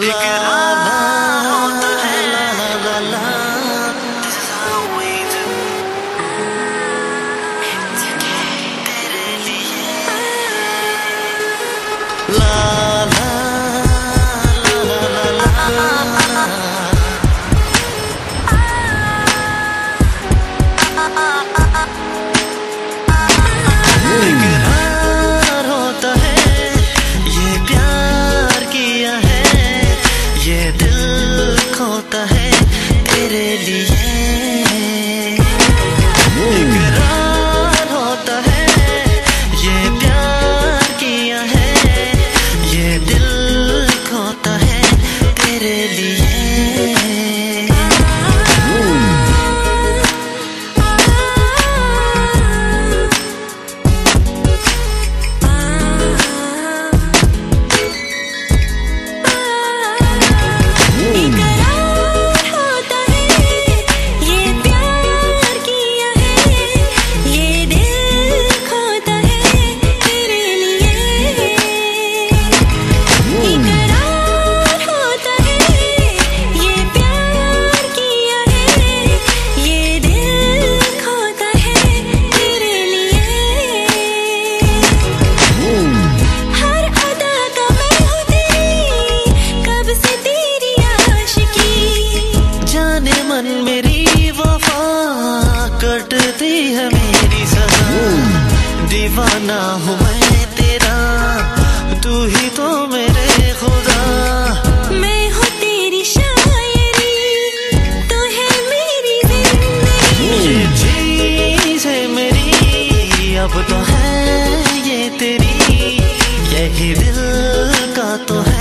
इकरार होता है तेरे लिए ला ला ला ला ला इकरार होता है ये प्यार किया है ये दिल खोता है तेरे लिए इकरार होता है ये प्यार किया है ये दिल खोता है तेरे लिए मन मेरी वफा कटती है मेरी सजा दीवाना हूँ मैं तेरा तू ही तो मेरे खुदा मैं हूँ तेरी शायरी तू है मेरी जिंदगी ये चीज़ है मेरी अब तो है ये तेरी यही दिल का तो है